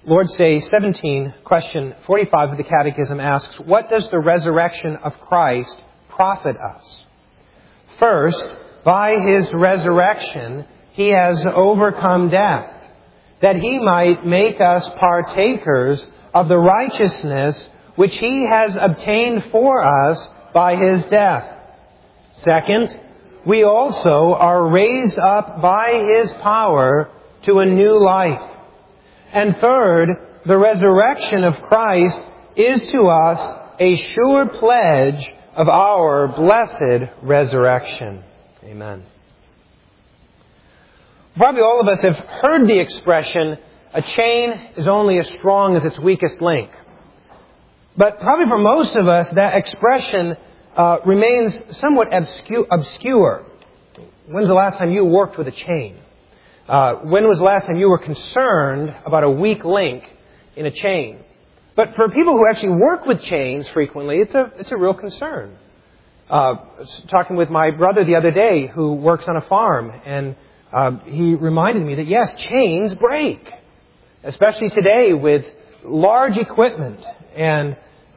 Lord's Day 17, question 45 of the Catechism asks, what does the resurrection of Christ profit us? First, by His resurrection, He has overcome death, that He might make us partakers of the righteousness which He has obtained for us by His death. Second, we also are raised up by His power to a new life. And third, the resurrection of Christ is to us a sure pledge of our blessed resurrection. Amen. Probably all of us have heard the expression, a chain is only as strong as its weakest link. But probably for most of us, that expression remains somewhat obscure. When's the last time you worked with a chain? When was the last time you were concerned about a weak link in a chain? But for people who actually work with chains frequently, it's a real concern. Talking with my brother the other day who works on a farm, and he reminded me that yes, chains break. Especially today with large equipment and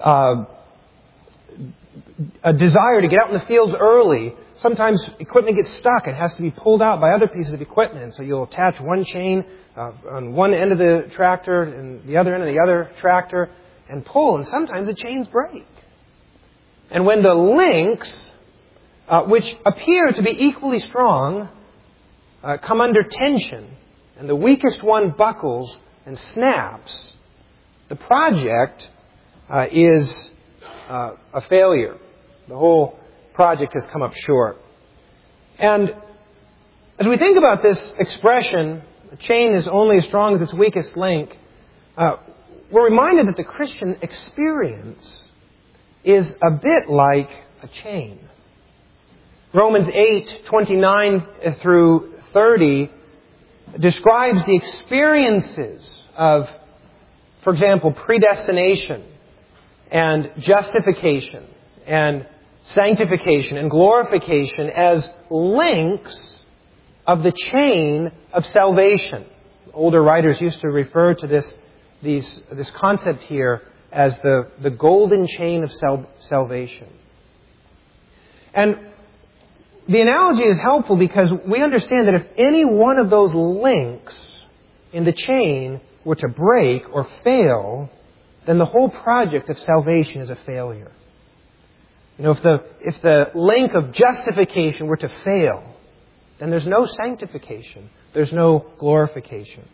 a desire to get out in the fields early. Sometimes equipment gets stuck and has to be pulled out by other pieces of equipment. So you'll attach one chain on one end of the tractor and the other end of the other tractor and pull. And sometimes the chains break. And when the links, which appear to be equally strong, come under tension, and the weakest one buckles and snaps, the project is a failure. The whole project has come up short. And as we think about this expression, a chain is only as strong as its weakest link, we're reminded that the Christian experience is a bit like a chain. Romans 8:29 through 30 describes the experiences of, for example, predestination and justification and sanctification and glorification as links of the chain of salvation. Older writers used to refer to this concept here as the golden chain of salvation. And the analogy is helpful because we understand that if any one of those links in the chain were to break or fail, then the whole project of salvation is a failure. You know, if the link of justification were to fail, then there's no sanctification. There's no glorification.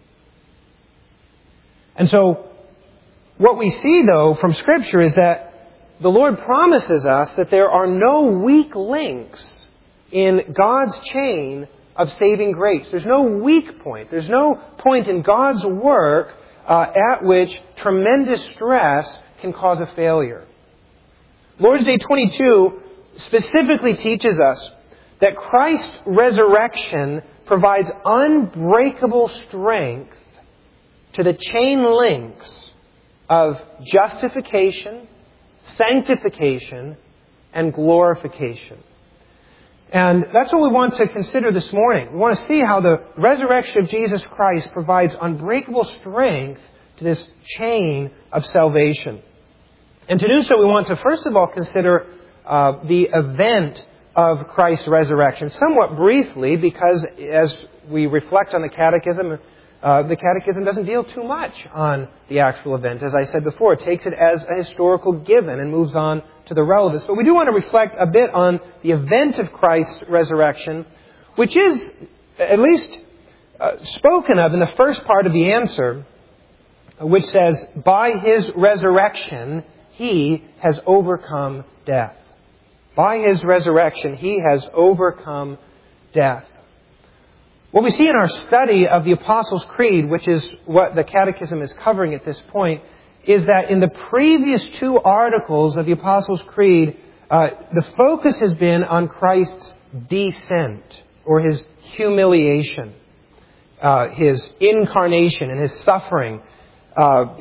And so, what we see, though, from Scripture is that the Lord promises us that there are no weak links in God's chain of saving grace. There's no weak point. There's no point in God's work at which tremendous stress can cause a failure. Lord's Day 22 specifically teaches us that Christ's resurrection provides unbreakable strength to the chain links of justification, sanctification, and glorification. And that's what we want to consider this morning. We want to see how the resurrection of Jesus Christ provides unbreakable strength to this chain of salvation. And to do so, we want to first of all consider the event of Christ's resurrection, somewhat briefly, because as we reflect on the Catechism doesn't deal too much on the actual event. As I said before, it takes it as a historical given and moves on to the relevance. But we do want to reflect a bit on the event of Christ's resurrection, which is at least spoken of in the first part of the answer, which says, by His resurrection, He has overcome death. By His resurrection, He has overcome death. What we see in our study of the Apostles' Creed, which is what the Catechism is covering at this point, is that in the previous two articles of the Apostles' Creed, the focus has been on Christ's descent, or His humiliation. His incarnation and His suffering are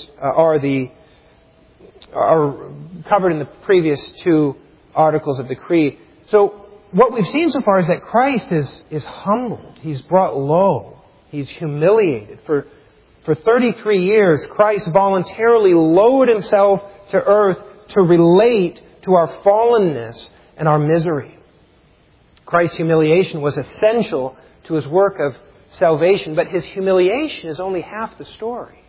covered in the previous two articles of the Creed. So what we've seen so far is that Christ is humbled. He's brought low. He's humiliated. For For 33 years, Christ voluntarily lowered himself to earth to relate to our fallenness and our misery. Christ's humiliation was essential to his work of salvation, but his humiliation is only half the story.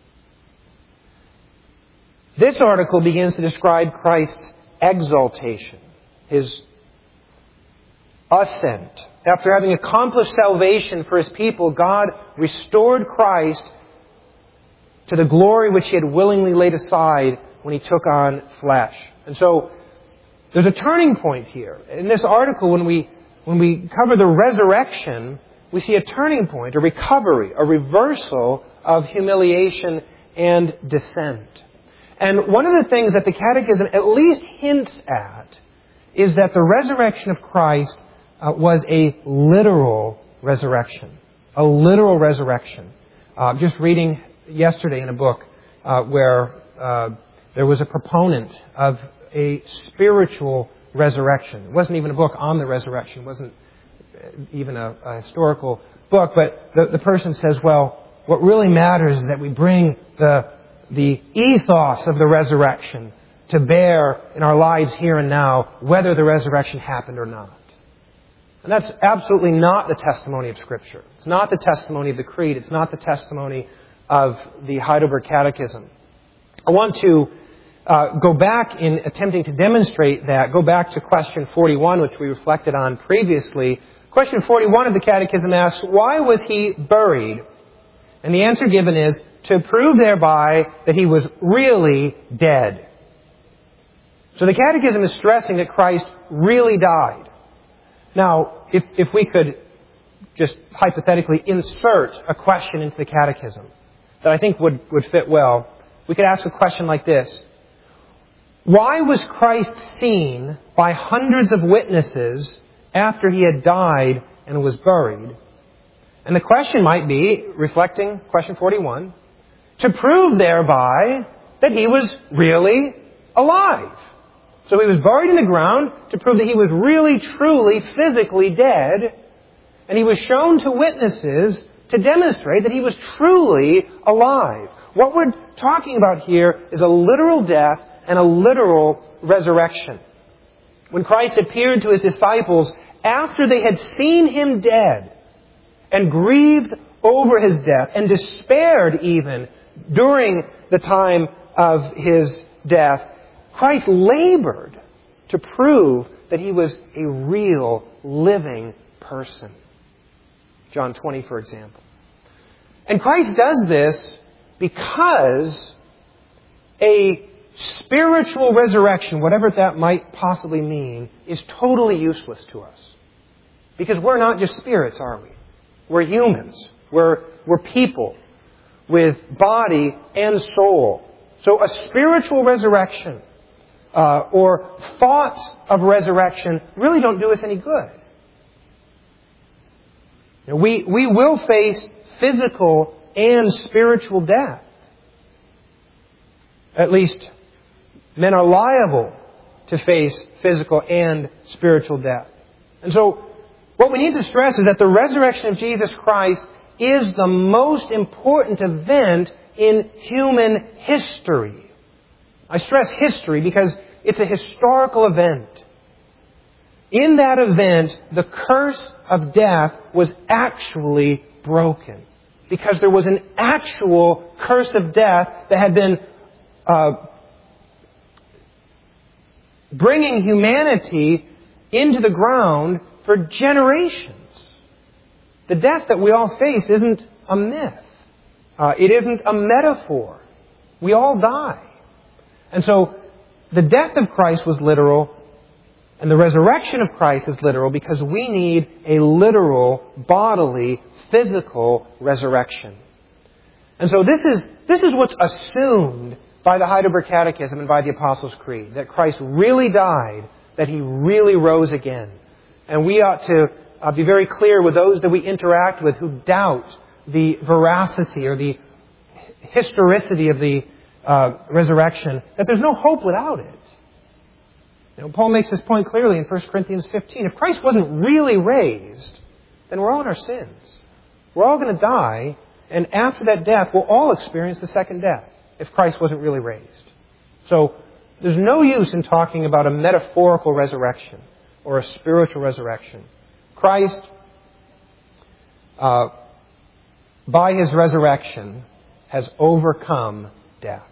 This article begins to describe Christ's exaltation, his ascent. After having accomplished salvation for his people, God restored Christ to the glory which he had willingly laid aside when he took on flesh. And so, there's a turning point here. In this article, when we cover the resurrection, we see a turning point, a recovery, a reversal of humiliation and descent. And one of the things that the Catechism at least hints at is that the resurrection of Christ was a literal resurrection. A literal resurrection. Just reading yesterday in a book where there was a proponent of a spiritual resurrection. It wasn't even a book on the resurrection. It wasn't even a historical book. But the person says, well, what really matters is that we bring the ethos of the resurrection to bear in our lives here and now, whether the resurrection happened or not. And that's absolutely not the testimony of Scripture. It's not the testimony of the Creed. It's not the testimony of the Heidelberg Catechism. I want to go back in attempting to demonstrate that. Go back to question 41, which we reflected on previously. Question 41 of the Catechism asks, why was he buried? And the answer given is, to prove thereby that he was really dead. So the Catechism is stressing that Christ really died. Now, if we could just hypothetically insert a question into the Catechism that I think would fit well, we could ask a question like this. Why was Christ seen by hundreds of witnesses after he had died and was buried? And the question might be, reflecting question 41, to prove thereby that he was really alive. So he was buried in the ground to prove that he was really, truly, physically dead. And he was shown to witnesses to demonstrate that he was truly alive. What we're talking about here is a literal death and a literal resurrection. When Christ appeared to his disciples after they had seen him dead and grieved over his death and despaired even during the time of his death, Christ labored to prove that he was a real, living person. John 20, for example. And Christ does this because a spiritual resurrection, whatever that might possibly mean, is totally useless to us. Because we're not just spirits, are we? We're humans. We're people with body and soul. So a spiritual resurrection or thoughts of resurrection really don't do us any good. You know, we will face physical and spiritual death. At least men are liable to face physical and spiritual death. And so what we need to stress is that the resurrection of Jesus Christ is the most important event in human history. I stress history because it's a historical event. In that event, the curse of death was actually broken. Because there was an actual curse of death that had been bringing humanity into the ground for generations. The death that we all face isn't a myth. It isn't a metaphor. We all die. And so the death of Christ was literal, and the resurrection of Christ is literal because we need a literal, bodily, physical resurrection. And so this is what's assumed by the Heidelberg Catechism and by the Apostles' Creed, that Christ really died, that he really rose again. And we ought to be very clear with those that we interact with who doubt the veracity or the historicity of the resurrection, that there's no hope without it. You know, Paul makes this point clearly in 1 Corinthians 15. If Christ wasn't really raised, then we're all in our sins. We're all going to die, And after that death, we'll all experience the second death if Christ wasn't really raised. So there's no use in talking about a metaphorical resurrection or a spiritual resurrection. Christ, by His resurrection, has overcome death.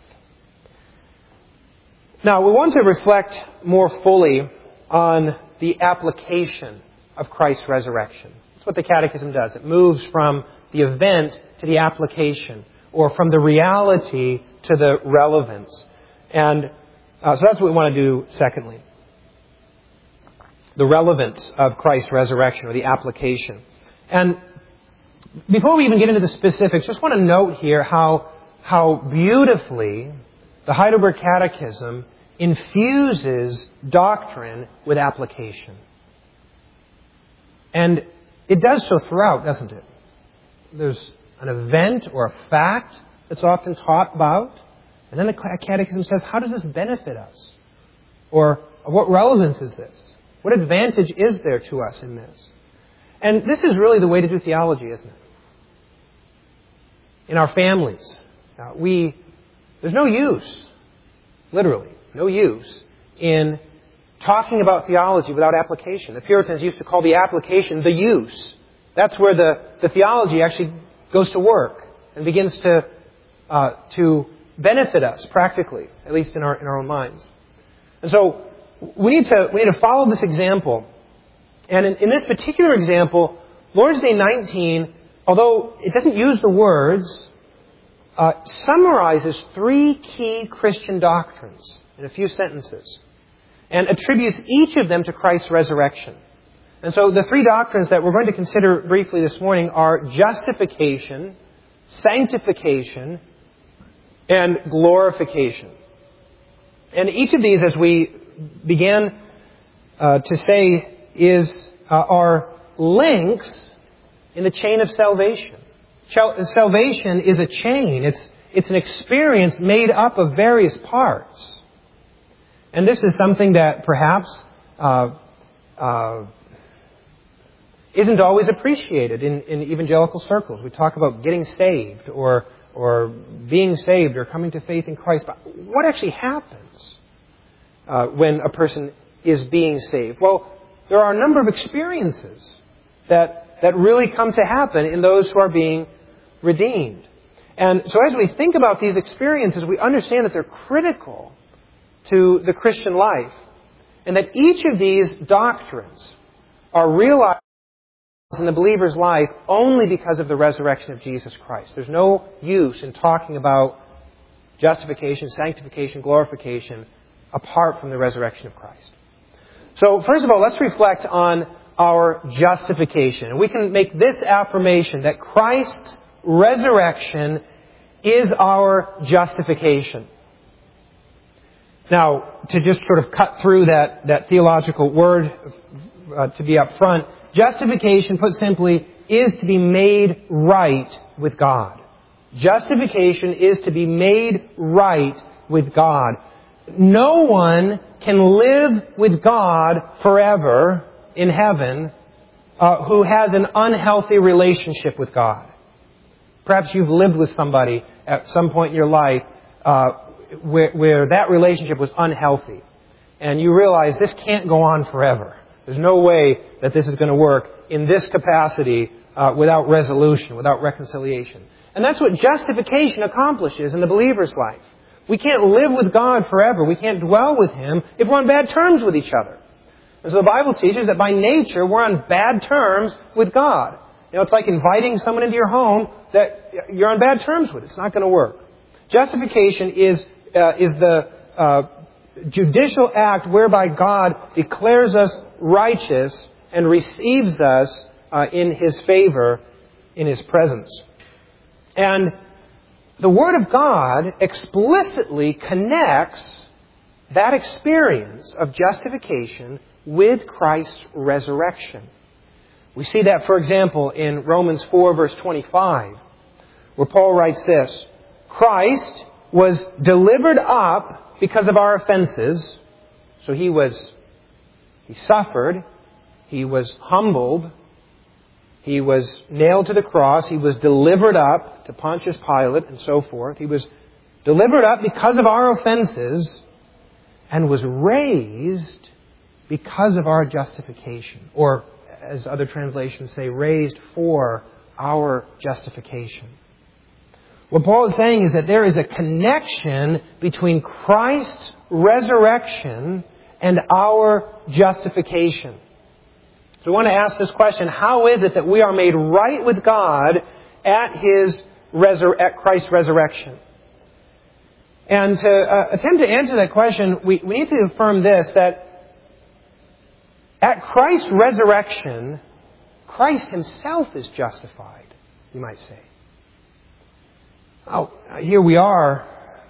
Now, we want to reflect more fully on the application of Christ's resurrection. That's what the Catechism does. It moves from the event to the application, or from the reality to the relevance. And so that's what we want to do secondly. The relevance of Christ's resurrection, or the application. And before we even get into the specifics, just want to note here how beautifully the Heidelberg Catechism infuses doctrine with application. And it does so throughout, doesn't it? There's an event or a fact that's often taught about, and then the Catechism says, how does this benefit us? Or what relevance is this? What advantage is there to us in this? And this is really the way to do theology, isn't it? In our families, there's no use, literally, no use in talking about theology without application. The Puritans used to call the application the use. That's where the theology actually goes to work and begins to benefit us practically, at least in our own minds. And so we need to follow this example. And in this particular example, Lord's Day 19, although it doesn't use the words, summarizes three key Christian doctrines in a few sentences and attributes each of them to Christ's resurrection. And so the three doctrines that we're going to consider briefly this morning are justification, sanctification, and glorification. And each of these, as we began to say, are links in the chain of salvation. Salvation is a chain. It's an experience made up of various parts. And this is something that perhaps isn't always appreciated in evangelical circles. We talk about getting saved or being saved or coming to faith in Christ. But what actually happens when a person is being saved? Well, there are a number of experiences that really come to happen in those who are being redeemed. And so as we think about these experiences, we understand that they're critical to the Christian life, and that each of these doctrines are realized in the believer's life only because of the resurrection of Jesus Christ. There's no use in talking about justification, sanctification, glorification apart from the resurrection of Christ. So first of all, let's reflect on our justification. And we can make this affirmation that Christ's resurrection is our justification. Now, to just sort of cut through that theological word to be up front, justification, put simply, is to be made right with God. Justification is to be made right with God. No one can live with God forever in heaven who has an unhealthy relationship with God. Perhaps you've lived with somebody at some point in your life where that relationship was unhealthy. And you realize this can't go on forever. There's no way that this is going to work in this capacity without resolution, without reconciliation. And that's what justification accomplishes in the believer's life. We can't live with God forever. We can't dwell with Him if we're on bad terms with each other. And so the Bible teaches that by nature we're on bad terms with God. You know, it's like inviting someone into your home that you're on bad terms with. It's not going to work. Justification is the judicial act whereby God declares us righteous and receives us in His favor, in His presence. And the Word of God explicitly connects that experience of justification with Christ's resurrection. We see that, for example, in Romans 4, verse 25, where Paul writes this: Christ was delivered up because of our offenses. So He suffered, He was humbled, He was nailed to the cross. He was delivered up to Pontius Pilate and so forth. He was delivered up because of our offenses and was raised because of our justification. Or, as other translations say, raised for our justification. What Paul is saying is that there is a connection between Christ's resurrection and our justification. So I want to ask this question: how is it that we are made right with God at Christ's resurrection? And to attempt to answer that question, we need to affirm this, that at Christ's resurrection, Christ Himself is justified, you might say. Oh, here we are,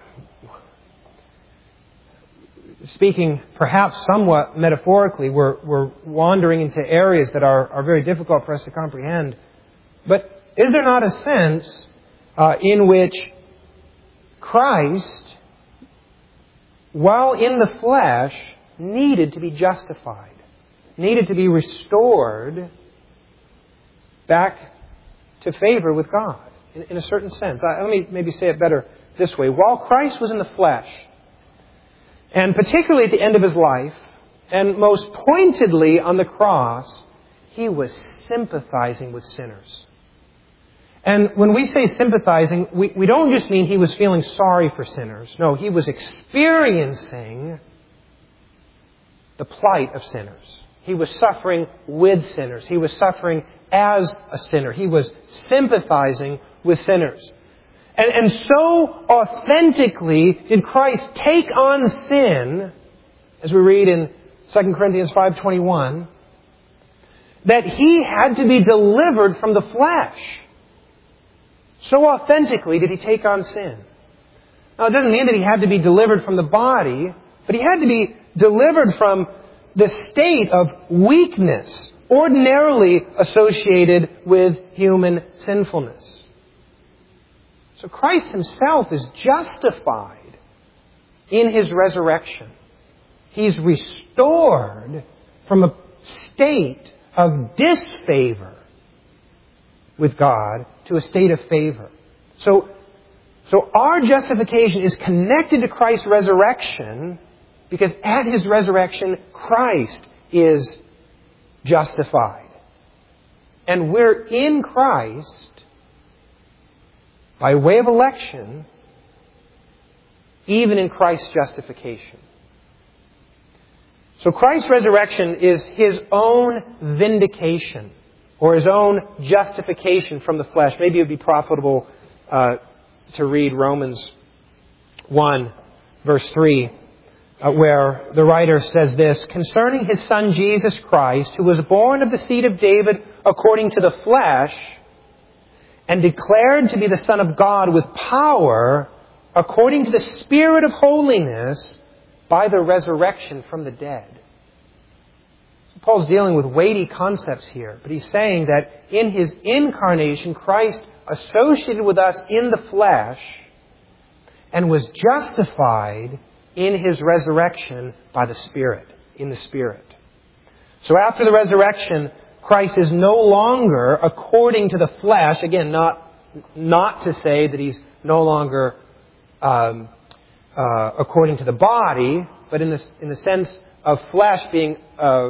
speaking perhaps somewhat metaphorically. We're wandering into areas that are very difficult for us to comprehend. But is there not a sense in which Christ, while in the flesh, needed to be justified, needed to be restored back to favor with God, in a certain sense? Let me maybe say it better this way. While Christ was in the flesh, and particularly at the end of His life, and most pointedly on the cross, He was sympathizing with sinners. And when we say sympathizing, we don't just mean He was feeling sorry for sinners. No, He was experiencing the plight of sinners. He was suffering with sinners. He was suffering as a sinner. He was sympathizing with sinners. And so authentically did Christ take on sin, as we read in 2 Corinthians 5:21, that He had to be delivered from the flesh. So authentically did He take on sin. Now, it doesn't mean that He had to be delivered from the body, but He had to be delivered from the state of weakness ordinarily associated with human sinfulness. So Christ Himself is justified in His resurrection. He's restored from a state of disfavor with God to a state of favor. So our justification is connected to Christ's resurrection, because at His resurrection, Christ is justified. And we're in Christ by way of election, even in Christ's justification. So Christ's resurrection is His own vindication, or His own justification from the flesh. Maybe it would be profitable to read Romans 1, verse 3, where the writer says this: concerning His Son Jesus Christ, who was born of the seed of David according to the flesh, and declared to be the Son of God with power, according to the Spirit of holiness, by the resurrection from the dead. So Paul's dealing with weighty concepts here, but he's saying that in His incarnation, Christ associated with us in the flesh and was justified in His resurrection by the Spirit, in the Spirit. So after the resurrection, Christ is no longer according to the flesh. Again, not to say that He's no longer according to the body, but in the sense of flesh being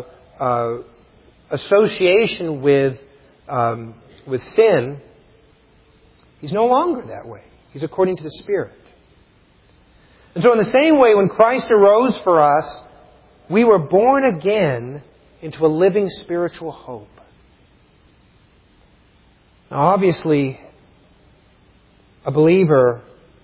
association with sin. He's no longer that way. He's according to the Spirit. And so in the same way, when Christ arose for us, we were born again into a living spiritual hope. Now, obviously, a believer,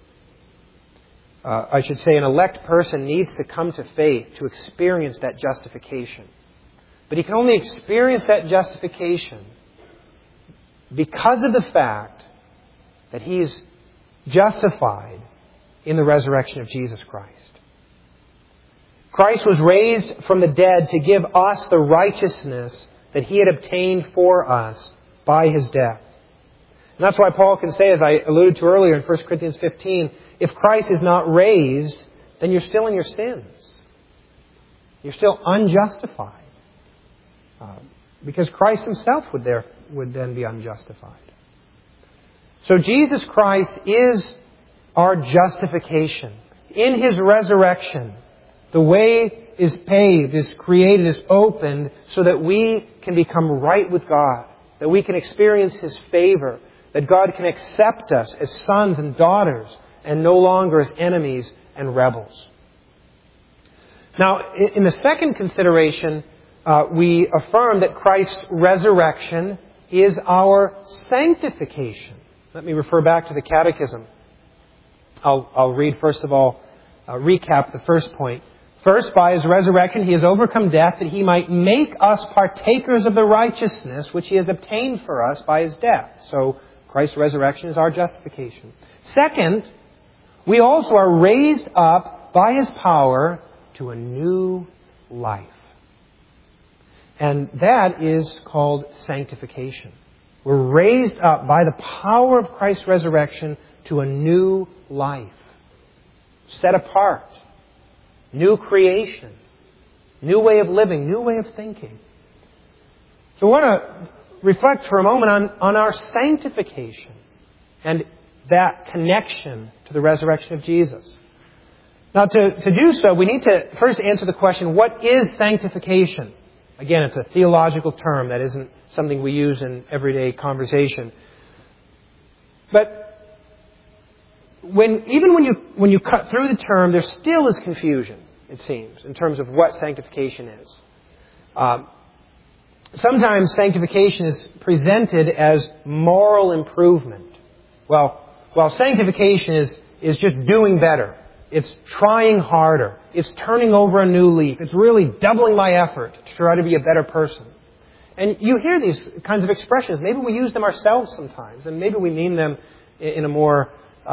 I should say an elect person, needs to come to faith to experience that justification. But he can only experience that justification because of the fact that he's justified in the resurrection of Jesus Christ. Christ was raised from the dead to give us the righteousness that He had obtained for us by His death. And that's why Paul can say, as I alluded to earlier in 1 Corinthians 15, if Christ is not raised, then you're still in your sins. You're still unjustified. Because Christ Himself would then be unjustified. So Jesus Christ is our justification. In His resurrection, the way is paved, is created, is opened so that we can become right with God, that we can experience His favor, that God can accept us as sons and daughters and no longer as enemies and rebels. Now, in the second consideration, we affirm that Christ's resurrection is our sanctification. Let me refer back to the Catechism. I'll read, first of all, recap the first point. First, by His resurrection, He has overcome death that He might make us partakers of the righteousness which He has obtained for us by His death. So, Christ's resurrection is our justification. Second, we also are raised up by His power to a new life. And that is called sanctification. We're raised up by the power of Christ's resurrection to a new life. Set apart. New creation. New way of living. New way of thinking. So I want to reflect for a moment on our sanctification and that connection to the resurrection of Jesus. Now, to do so, we need to first answer the question, what is sanctification? Again, it's a theological term that isn't something we use in everyday conversation. But when you cut through the term, there still is confusion, it seems, in terms of what sanctification is. Sometimes sanctification is presented as moral improvement. Well, sanctification is just doing better. It's trying harder. It's turning over a new leaf. It's really doubling my effort to try to be a better person. And you hear these kinds of expressions. Maybe we use them ourselves sometimes, and maybe we mean them in a more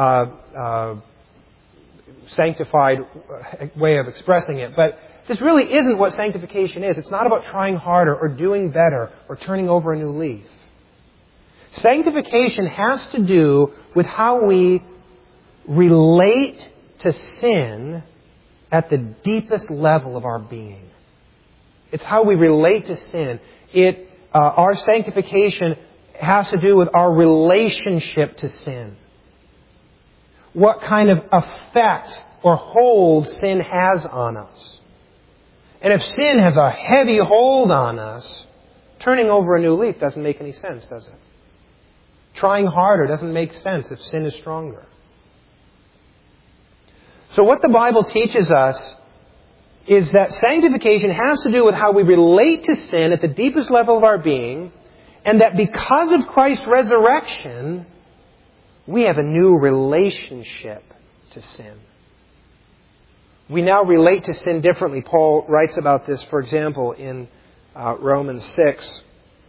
sanctified way of expressing it. But this really isn't what sanctification is. It's not about trying harder or doing better or turning over a new leaf. Sanctification has to do with how we relate to sin at the deepest level of our being. It's how we relate to sin. Our sanctification has to do with our relationship to sin. What kind of effect or hold sin has on us. And if sin has a heavy hold on us, turning over a new leaf doesn't make any sense, does it? Trying harder doesn't make sense if sin is stronger. So what the Bible teaches us is that sanctification has to do with how we relate to sin at the deepest level of our being, and that because of Christ's resurrection, we have a new relationship to sin. We now relate to sin differently. Paul writes about this, for example, in Romans 6.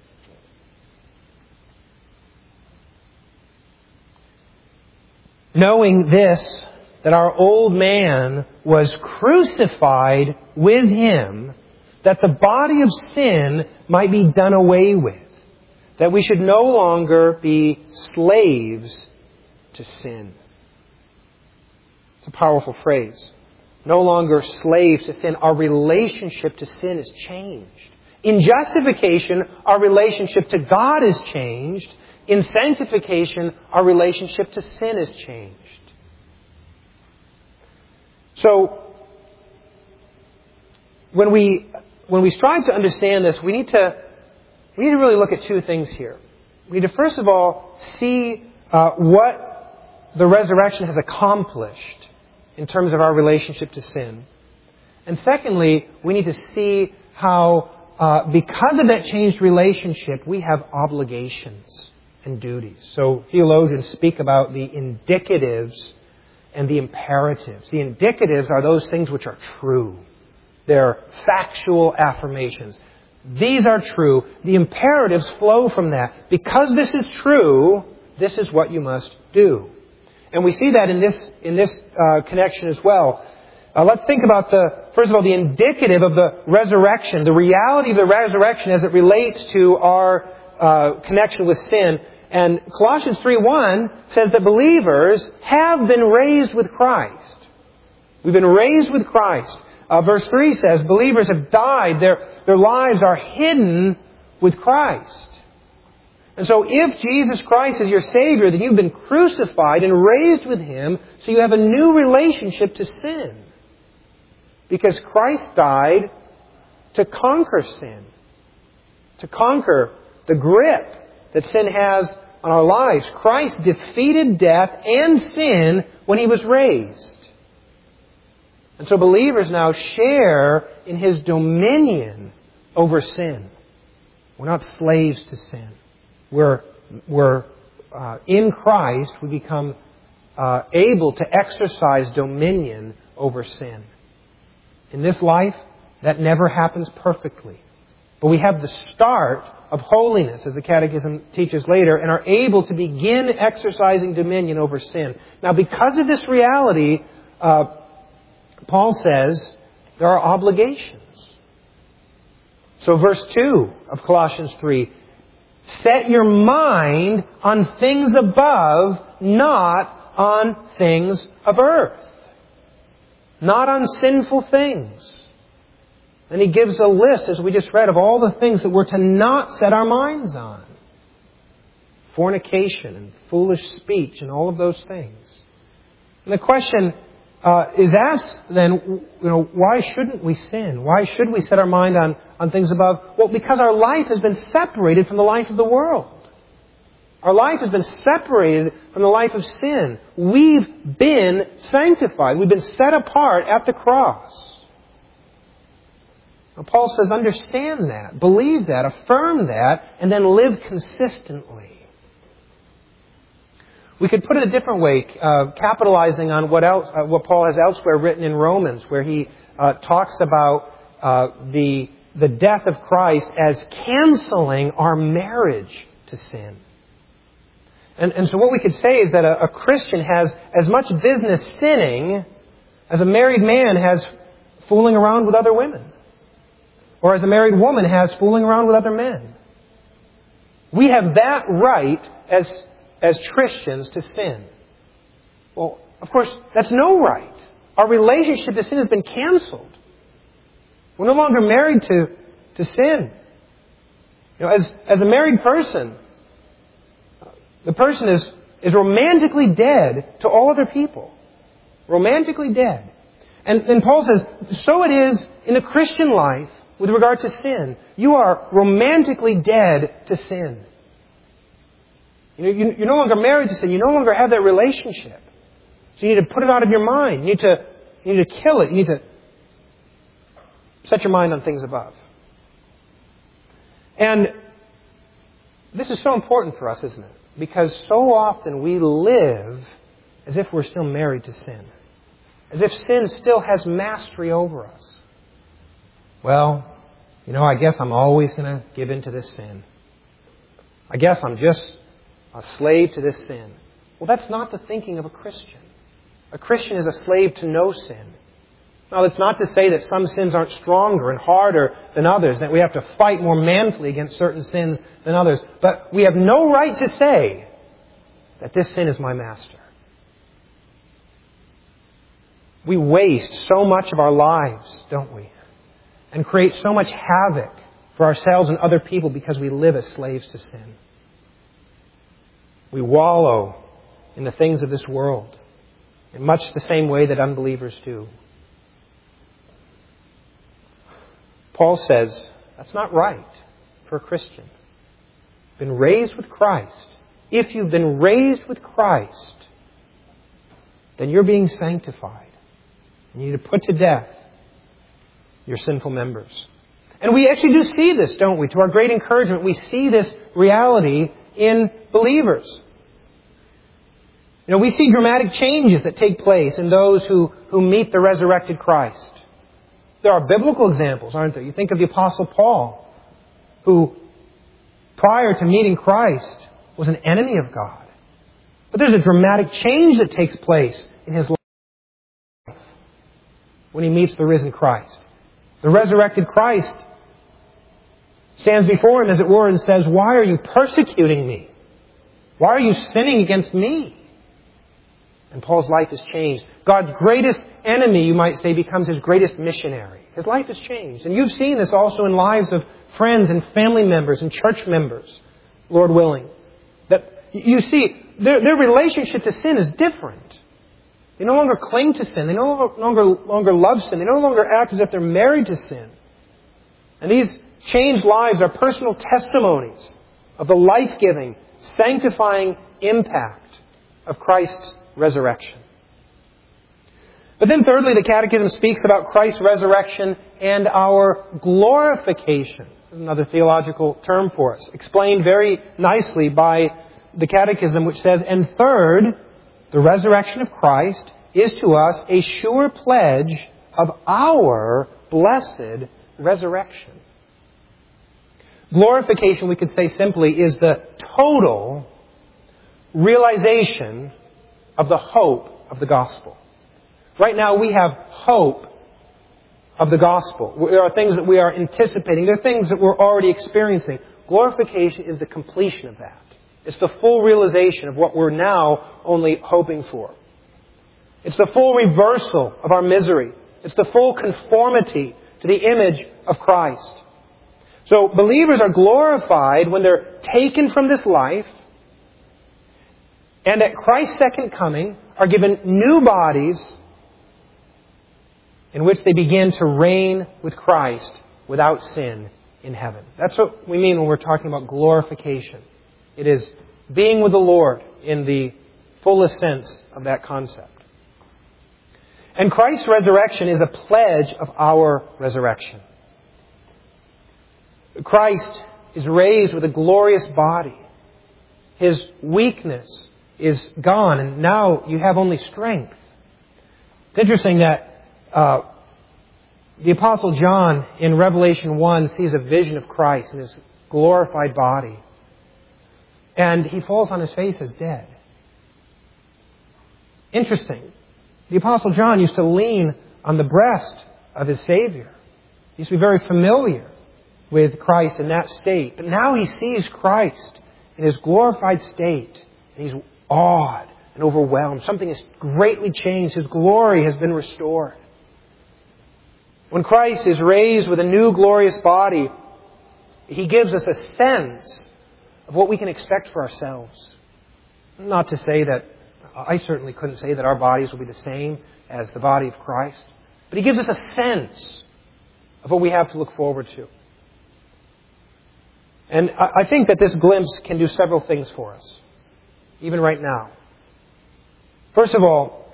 Knowing this, that our old man was crucified with Him, that the body of sin might be done away with, that we should no longer be slaves to sin. It's a powerful phrase. No longer slaves to sin. Our relationship to sin is changed. In justification, our relationship to God is changed. In sanctification, our relationship to sin is changed. So, when we strive to understand this, we need to really look at two things here. We need to first of all see what the resurrection has accomplished in terms of our relationship to sin. And secondly, we need to see how, because of that changed relationship, we have obligations and duties. So theologians speak about the indicatives and the imperatives. The indicatives are those things which are true. They're factual affirmations. These are true. The imperatives flow from that. Because this is true, this is what you must do. And we see that in this connection as well. Let's think about first of all, the indicative of the resurrection, the reality of the resurrection as it relates to our connection with sin. And Colossians 3:1 says that believers have been raised with Christ. We've been raised with Christ. Verse 3 says believers have died. Their lives are hidden with Christ. And so if Jesus Christ is your Savior, then you've been crucified and raised with Him, so you have a new relationship to sin. Because Christ died to conquer sin, to conquer the grip that sin has on our lives. Christ defeated death and sin when He was raised. And so believers now share in His dominion over sin. We're not slaves to sin. We're in Christ, we become able to exercise dominion over sin. In this life, that never happens perfectly. But we have the start of holiness, as the Catechism teaches later, and are able to begin exercising dominion over sin. Now, because of this reality, Paul says there are obligations. So verse 2 of Colossians 3, set your mind on things above, not on things of earth. Not on sinful things. And he gives a list, as we just read, of all the things that we're to not set our minds on. Fornication and foolish speech and all of those things. And the question is asked then, why shouldn't we sin? Why should we set our mind on things above? Well, because our life has been separated from the life of the world. Our life has been separated from the life of sin. We've been sanctified. We've been set apart at the cross. Now, Paul says, understand that, believe that, affirm that, and then live consistently. We could put it a different way, capitalizing on what Paul has elsewhere written in Romans, where he talks about the death of Christ as canceling our marriage to sin. And so what we could say is that a Christian has as much business sinning as a married man has fooling around with other women. Or as a married woman has fooling around with other men. We have that right as Christians to sin. Well, of course, that's no right. Our relationship to sin has been canceled. We're no longer married to sin. As a married person, the person is romantically dead to all other people. Romantically dead. And Paul says, so it is in the Christian life with regard to sin. You are romantically dead to sin. You're no longer married to sin. You no longer have that relationship. So you need to put it out of your mind. You need to kill it. You need to set your mind on things above. And this is so important for us, isn't it? Because so often we live as if we're still married to sin. As if sin still has mastery over us. Well, I guess I'm always going to give in to this sin. I guess I'm just a slave to this sin. Well, that's not the thinking of a Christian. A Christian is a slave to no sin. Now, that's not to say that some sins aren't stronger and harder than others, that we have to fight more manfully against certain sins than others. But we have no right to say that this sin is my master. We waste so much of our lives, don't we? And create so much havoc for ourselves and other people because we live as slaves to sin. We wallow in the things of this world in much the same way that unbelievers do. Paul says that's not right for a Christian. Been raised with Christ. If you've been raised with Christ, then you're being sanctified. You need to put to death your sinful members. And we actually do see this, don't we? To our great encouragement, we see this reality in believers. We see dramatic changes that take place in those who meet the resurrected Christ. There are biblical examples, aren't there? You think of the Apostle Paul, who prior to meeting Christ was an enemy of God. But there's a dramatic change that takes place in his life when he meets the risen Christ. The resurrected Christ stands before him, as it were, and says, "Why are you persecuting me? Why are you sinning against me?" And Paul's life is changed. God's greatest enemy, you might say, becomes his greatest missionary. His life has changed. And you've seen this also in lives of friends and family members and church members Lord willing. That you see, their relationship to sin is different. They no longer cling to sin. They no longer love sin. They no longer act as if they're married to sin. And these changed lives are personal testimonies of the life-giving, sanctifying impact of Christ's resurrection. But then thirdly, the Catechism speaks about Christ's resurrection and our glorification. Another theological term for us, explained very nicely by the Catechism, which says, and third, the resurrection of Christ is to us a sure pledge of our blessed resurrection. Glorification, we could say simply, is the total realization of the hope of the gospel. Right now we have hope of the gospel. There are things that we are anticipating. There are things that we're already experiencing. Glorification is the completion of that. It's the full realization of what we're now only hoping for. It's the full reversal of our misery. It's the full conformity to the image of Christ. So believers are glorified when they're taken from this life and at Christ's second coming are given new bodies in which they begin to reign with Christ without sin in heaven. That's what we mean when we're talking about glorification. It is being with the Lord in the fullest sense of that concept. And Christ's resurrection is a pledge of our resurrection. Christ is raised with a glorious body. His weakness is gone, and now you have only strength. It's interesting that the Apostle John in Revelation 1 sees a vision of Christ in His glorified body. And he falls on his face as dead. Interesting. The Apostle John used to lean on the breast of his Savior. He used to be very familiar with Christ in that state. But now he sees Christ in His glorified state. And he's awed and overwhelmed. Something has greatly changed. His glory has been restored. When Christ is raised with a new glorious body, He gives us a sense of what we can expect for ourselves. Not to say that, I certainly couldn't say that our bodies will be the same as the body of Christ. But He gives us a sense of what we have to look forward to. And I think that this glimpse can do several things for us, even right now. First of all,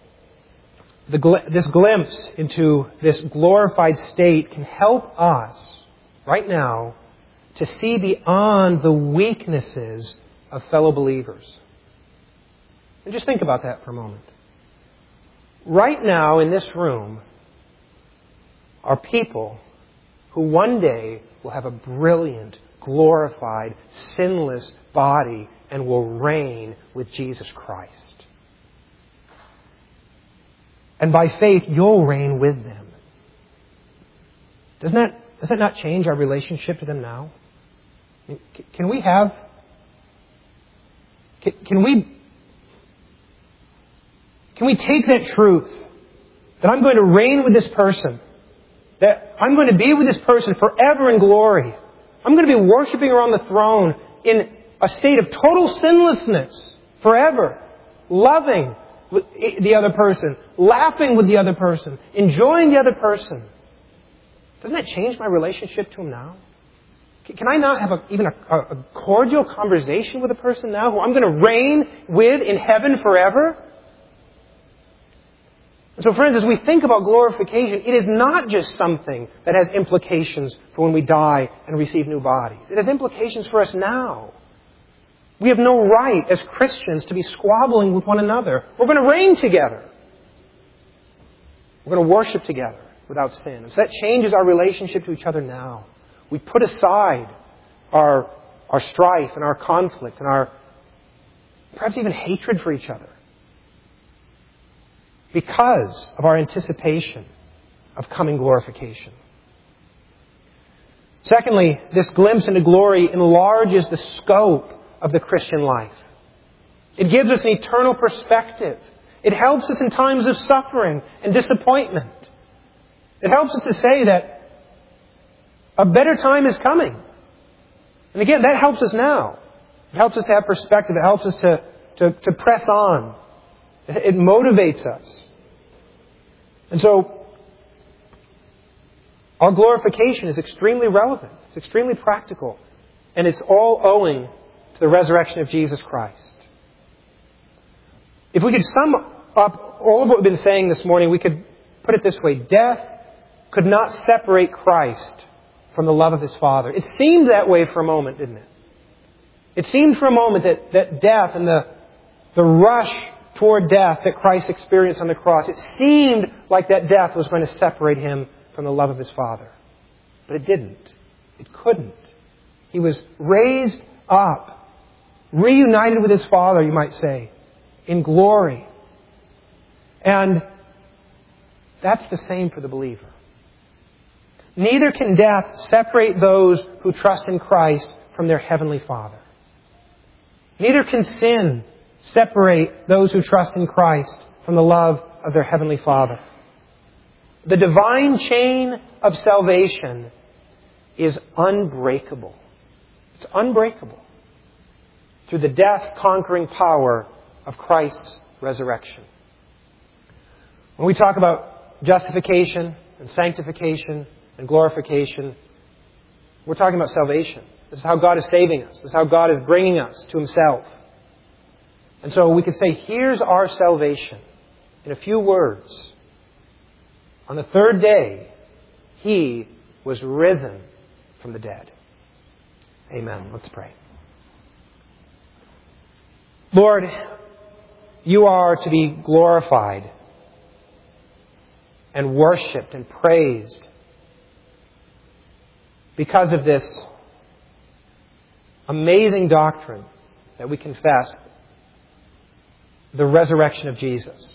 this glimpse into this glorified state can help us, right now, to see beyond the weaknesses of fellow believers. And just think about that for a moment. Right now in this room are people who one day will have a brilliant, glorified, sinless body and will reign with Jesus Christ. And by faith, you'll reign with them. Does that not change our relationship to them now? Can we take that truth that I'm going to reign with this person, that I'm going to be with this person forever in glory. I'm going to be worshiping around the throne in a state of total sinlessness forever, loving the other person, laughing with the other person, enjoying the other person. Doesn't that change my relationship to Him now? Can I not have even a cordial conversation with a person now who I'm going to reign with in heaven forever? And so friends, as we think about glorification, it is not just something that has implications for when we die and receive new bodies. It has implications for us now. We have no right as Christians to be squabbling with one another. We're going to reign together. We're going to worship together without sin. So that changes our relationship to each other now. We put aside our strife and our conflict and our perhaps even hatred for each other because of our anticipation of coming glorification. Secondly, this glimpse into glory enlarges the scope of the Christian life. It gives us an eternal perspective. It helps us in times of suffering and disappointment. It helps us to say that a better time is coming. And again, that helps us now. It helps us to have perspective. It helps us to press on. It motivates us. And so, our glorification is extremely relevant. It's extremely practical. And it's all owing to the resurrection of Jesus Christ. If we could sum up all of what we've been saying this morning, we could put it this way. Death could not separate Christ from the love of His Father. It seemed that way for a moment, didn't it? It seemed for a moment that death and the rush toward death that Christ experienced on the cross, it seemed like that death was going to separate Him from the love of His Father. But it didn't. It couldn't. He was raised up, reunited with His Father, you might say, in glory. And that's the same for the believer. Neither can death separate those who trust in Christ from their Heavenly Father. Neither can sin separate those who trust in Christ from the love of their Heavenly Father. The divine chain of salvation is unbreakable. It's unbreakable through the death-conquering power of Christ's resurrection. When we talk about justification and sanctification and glorification, we're talking about salvation. This is how God is saving us. This is how God is bringing us to Himself. And so we could say, here's our salvation in a few words. On the third day, He was risen from the dead. Amen. Let's pray. Lord, You are to be glorified and worshipped and praised because of this amazing doctrine that we confess, the resurrection of Jesus.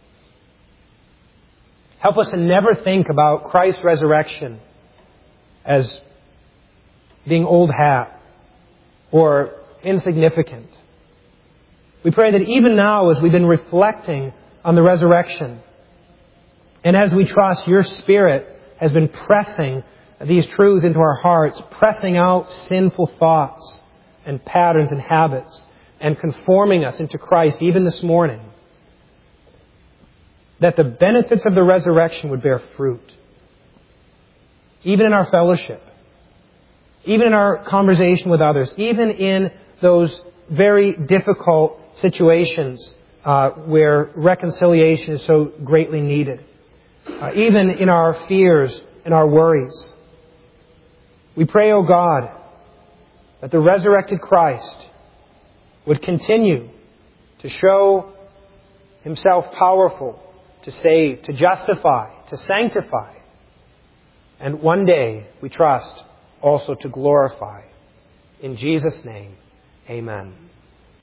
Help us to never think about Christ's resurrection as being old hat or insignificant. We pray that even now, as we've been reflecting on the resurrection, and as we trust Your Spirit has been pressing these truths into our hearts, pressing out sinful thoughts and patterns and habits, and conforming us into Christ even this morning, that the benefits of the resurrection would bear fruit. Even in our fellowship, even in our conversation with others, even in those very difficult situations where reconciliation is so greatly needed, even in our fears and our worries. We pray, O God, that the resurrected Christ would continue to show Himself powerful to save, to justify, to sanctify, and one day, we trust, also to glorify. In Jesus' name, amen.